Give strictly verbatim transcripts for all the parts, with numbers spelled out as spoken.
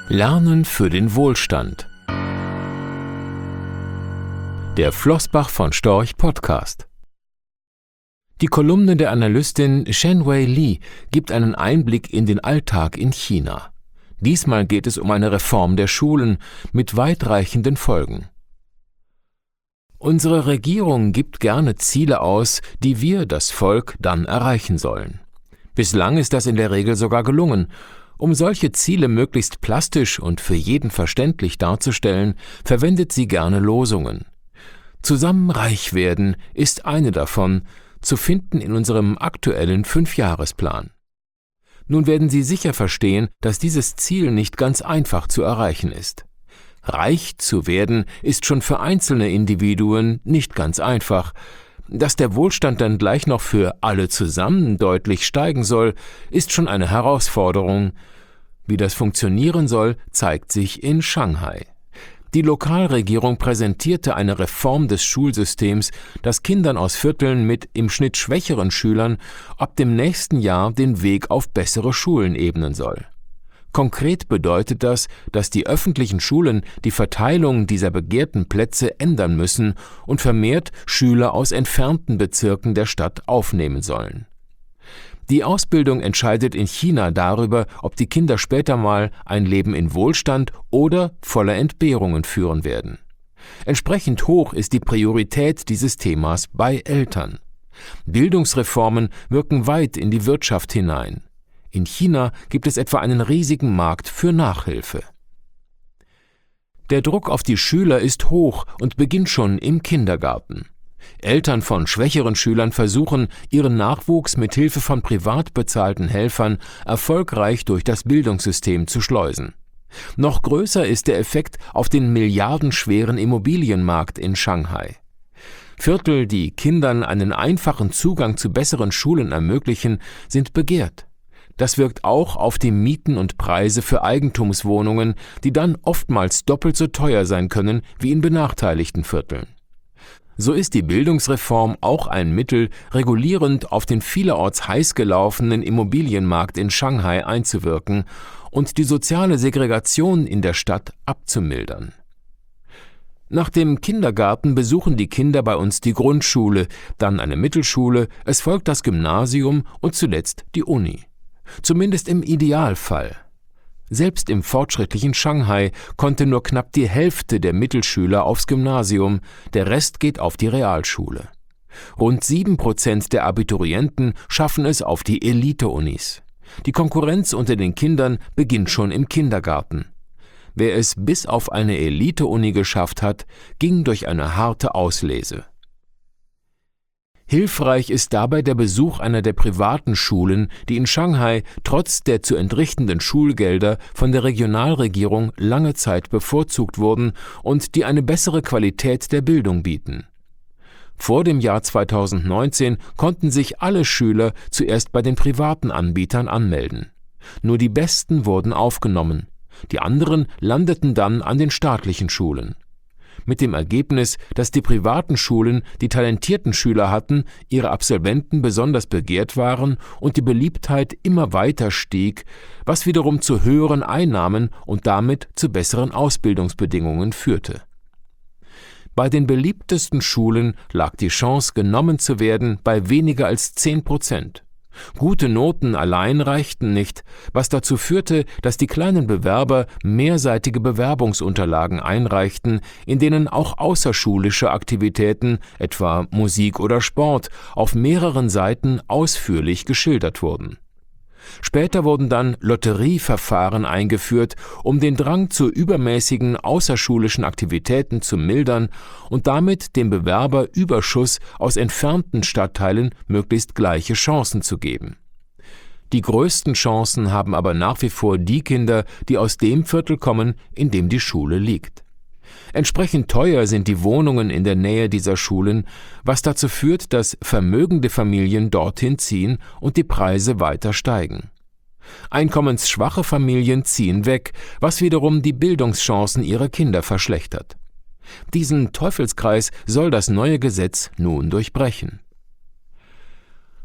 Lernen für den Wohlstand. Der Flossbach von Storch Podcast. Die Kolumne der Analystin Shenwei Li gibt einen Einblick in den Alltag in China. Diesmal geht es um eine Reform der Schulen mit weitreichenden Folgen. Unsere Regierung gibt gerne Ziele aus, die wir, das Volk, dann erreichen sollen. Bislang ist das in der Regel sogar gelungen. Um solche Ziele möglichst plastisch und für jeden verständlich darzustellen, verwendet sie gerne Losungen. Zusammen reich werden ist eine davon, zu finden in unserem aktuellen Fünfjahresplan. Nun werden Sie sicher verstehen, dass dieses Ziel nicht ganz einfach zu erreichen ist. Reich zu werden ist schon für einzelne Individuen nicht ganz einfach. Dass der Wohlstand dann gleich noch für alle zusammen deutlich steigen soll, ist schon eine Herausforderung. Wie das funktionieren soll, zeigt sich in Shanghai. Die Lokalregierung präsentierte eine Reform des Schulsystems, das Kindern aus Vierteln mit im Schnitt schwächeren Schülern ab dem nächsten Jahr den Weg auf bessere Schulen ebnen soll. Konkret bedeutet das, dass die öffentlichen Schulen die Verteilung dieser begehrten Plätze ändern müssen und vermehrt Schüler aus entfernten Bezirken der Stadt aufnehmen sollen. Die Ausbildung entscheidet in China darüber, ob die Kinder später mal ein Leben in Wohlstand oder voller Entbehrungen führen werden. Entsprechend hoch ist die Priorität dieses Themas bei Eltern. Bildungsreformen wirken weit in die Wirtschaft hinein. In China gibt es etwa einen riesigen Markt für Nachhilfe. Der Druck auf die Schüler ist hoch und beginnt schon im Kindergarten. Eltern von schwächeren Schülern versuchen, ihren Nachwuchs mit Hilfe von privat bezahlten Helfern erfolgreich durch das Bildungssystem zu schleusen. Noch größer ist der Effekt auf den milliardenschweren Immobilienmarkt in Shanghai. Viertel, die Kindern einen einfachen Zugang zu besseren Schulen ermöglichen, sind begehrt. Das wirkt auch auf die Mieten und Preise für Eigentumswohnungen, die dann oftmals doppelt so teuer sein können wie in benachteiligten Vierteln. So ist die Bildungsreform auch ein Mittel, regulierend auf den vielerorts heiß gelaufenen Immobilienmarkt in Shanghai einzuwirken und die soziale Segregation in der Stadt abzumildern. Nach dem Kindergarten besuchen die Kinder bei uns die Grundschule, dann eine Mittelschule, es folgt das Gymnasium und zuletzt die Uni. Zumindest im Idealfall. Selbst im fortschrittlichen Shanghai konnte nur knapp die Hälfte der Mittelschüler aufs Gymnasium, der Rest geht auf die Realschule. Rund sieben Prozent der Abiturienten schaffen es auf die Elite-Unis. Die Konkurrenz unter den Kindern beginnt schon im Kindergarten. Wer es bis auf eine Elite-Uni geschafft hat, ging durch eine harte Auslese. Hilfreich ist dabei der Besuch einer der privaten Schulen, die in Shanghai trotz der zu entrichtenden Schulgelder von der Regionalregierung lange Zeit bevorzugt wurden und die eine bessere Qualität der Bildung bieten. Vor dem Jahr zweitausendneunzehn konnten sich alle Schüler zuerst bei den privaten Anbietern anmelden. Nur die Besten wurden aufgenommen, die anderen landeten dann an den staatlichen Schulen. Mit dem Ergebnis, dass die privaten Schulen die talentierten Schüler hatten, ihre Absolventen besonders begehrt waren und die Beliebtheit immer weiter stieg, was wiederum zu höheren Einnahmen und damit zu besseren Ausbildungsbedingungen führte. Bei den beliebtesten Schulen lag die Chance, genommen zu werden, bei weniger als zehn Prozent. Gute Noten allein reichten nicht, was dazu führte, dass die kleinen Bewerber mehrseitige Bewerbungsunterlagen einreichten, in denen auch außerschulische Aktivitäten, etwa Musik oder Sport, auf mehreren Seiten ausführlich geschildert wurden. Später wurden dann Lotterieverfahren eingeführt, um den Drang zu übermäßigen außerschulischen Aktivitäten zu mildern und damit dem Bewerber Überschuss aus entfernten Stadtteilen möglichst gleiche Chancen zu geben. Die größten Chancen haben aber nach wie vor die Kinder, die aus dem Viertel kommen, in dem die Schule liegt. Entsprechend teuer sind die Wohnungen in der Nähe dieser Schulen, was dazu führt, dass vermögende Familien dorthin ziehen und die Preise weiter steigen. Einkommensschwache Familien ziehen weg, was wiederum die Bildungschancen ihrer Kinder verschlechtert. Diesen Teufelskreis soll das neue Gesetz nun durchbrechen.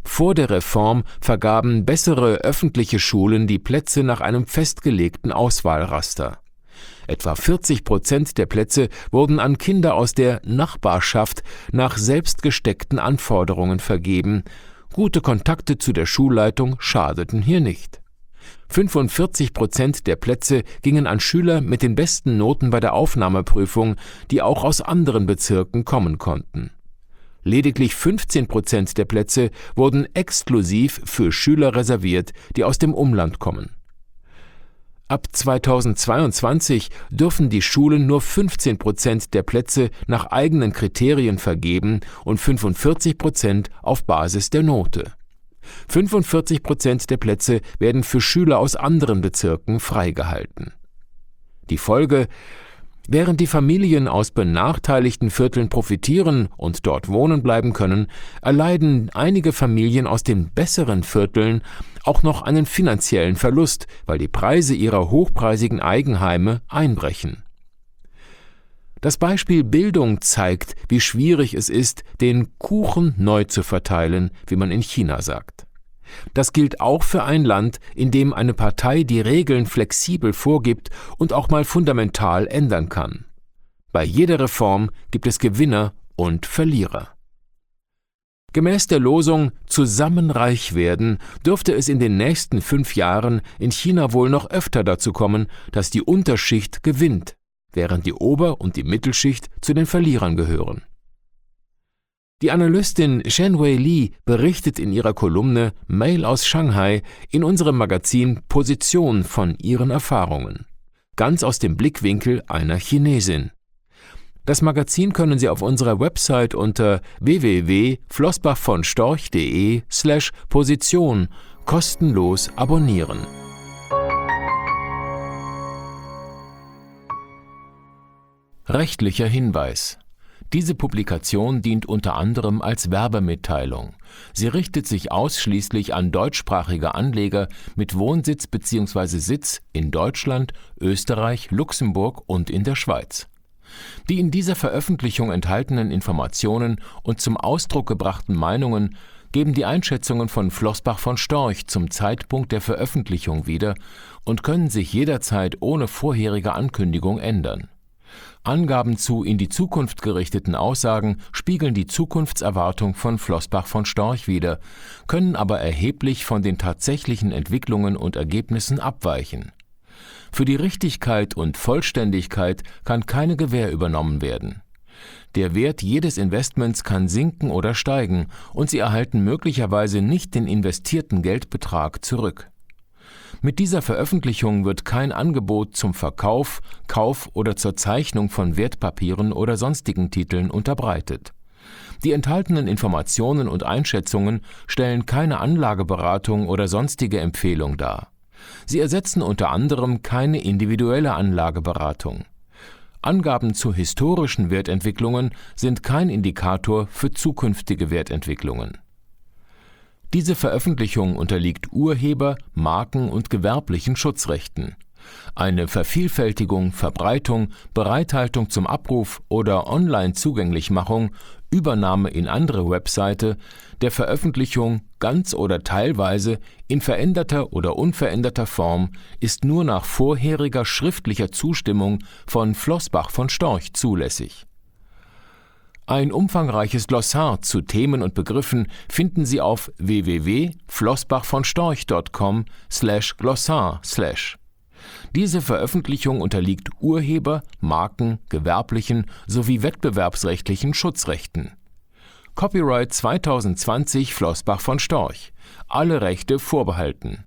Vor der Reform vergaben bessere öffentliche Schulen die Plätze nach einem festgelegten Auswahlraster. Etwa vierzig Prozent der Plätze wurden an Kinder aus der Nachbarschaft nach selbst gesteckten Anforderungen vergeben. Gute Kontakte zu der Schulleitung schadeten hier nicht. fünfundvierzig Prozent der Plätze gingen an Schüler mit den besten Noten bei der Aufnahmeprüfung, die auch aus anderen Bezirken kommen konnten. Lediglich fünfzehn Prozent der Plätze wurden exklusiv für Schüler reserviert, die aus dem Umland kommen. Ab zweitausendzweiundzwanzig dürfen die Schulen nur fünfzehn Prozent der Plätze nach eigenen Kriterien vergeben und fünfundvierzig Prozent auf Basis der Note. fünfundvierzig Prozent der Plätze werden für Schüler aus anderen Bezirken freigehalten. Die Folge: Während die Familien aus benachteiligten Vierteln profitieren und dort wohnen bleiben können, erleiden einige Familien aus den besseren Vierteln auch noch einen finanziellen Verlust, weil die Preise ihrer hochpreisigen Eigenheime einbrechen. Das Beispiel Bildung zeigt, wie schwierig es ist, den Kuchen neu zu verteilen, wie man in China sagt. Das gilt auch für ein Land, in dem eine Partei die Regeln flexibel vorgibt und auch mal fundamental ändern kann. Bei jeder Reform gibt es Gewinner und Verlierer. Gemäß der Losung »Zusammen reich werden« dürfte es in den nächsten fünf Jahren in China wohl noch öfter dazu kommen, dass die Unterschicht gewinnt, während die Ober- und die Mittelschicht zu den Verlierern gehören. Die Analystin Shenwei Li berichtet in ihrer Kolumne Mail aus Shanghai in unserem Magazin Position von ihren Erfahrungen, ganz aus dem Blickwinkel einer Chinesin. Das Magazin können Sie auf unserer Website unter w w w punkt flossbach von storch punkt de slash position kostenlos abonnieren. Rechtlicher Hinweis: Diese Publikation dient unter anderem als Werbemitteilung. Sie richtet sich ausschließlich an deutschsprachige Anleger mit Wohnsitz bzw. Sitz in Deutschland, Österreich, Luxemburg und in der Schweiz. Die in dieser Veröffentlichung enthaltenen Informationen und zum Ausdruck gebrachten Meinungen geben die Einschätzungen von Flossbach von Storch zum Zeitpunkt der Veröffentlichung wieder und können sich jederzeit ohne vorherige Ankündigung ändern. Angaben zu in die Zukunft gerichteten Aussagen spiegeln die Zukunftserwartung von Flossbach von Storch wider, können aber erheblich von den tatsächlichen Entwicklungen und Ergebnissen abweichen. Für die Richtigkeit und Vollständigkeit kann keine Gewähr übernommen werden. Der Wert jedes Investments kann sinken oder steigen und Sie erhalten möglicherweise nicht den investierten Geldbetrag zurück. Mit dieser Veröffentlichung wird kein Angebot zum Verkauf, Kauf oder zur Zeichnung von Wertpapieren oder sonstigen Titeln unterbreitet. Die enthaltenen Informationen und Einschätzungen stellen keine Anlageberatung oder sonstige Empfehlung dar. Sie ersetzen unter anderem keine individuelle Anlageberatung. Angaben zu historischen Wertentwicklungen sind kein Indikator für zukünftige Wertentwicklungen. Diese Veröffentlichung unterliegt Urheber-, Marken- und gewerblichen Schutzrechten. Eine Vervielfältigung, Verbreitung, Bereithaltung zum Abruf oder Online-Zugänglichmachung, Übernahme in andere Webseite, der Veröffentlichung ganz oder teilweise in veränderter oder unveränderter Form ist nur nach vorheriger schriftlicher Zustimmung von Flossbach von Storch zulässig. Ein umfangreiches Glossar zu Themen und Begriffen finden Sie auf w w w punkt flossbach von storch punkt com slash glossar slash. Diese Veröffentlichung unterliegt Urheber-, Marken-, gewerblichen sowie wettbewerbsrechtlichen Schutzrechten. Copyright zweitausendzwanzig Flossbach von Storch. Alle Rechte vorbehalten.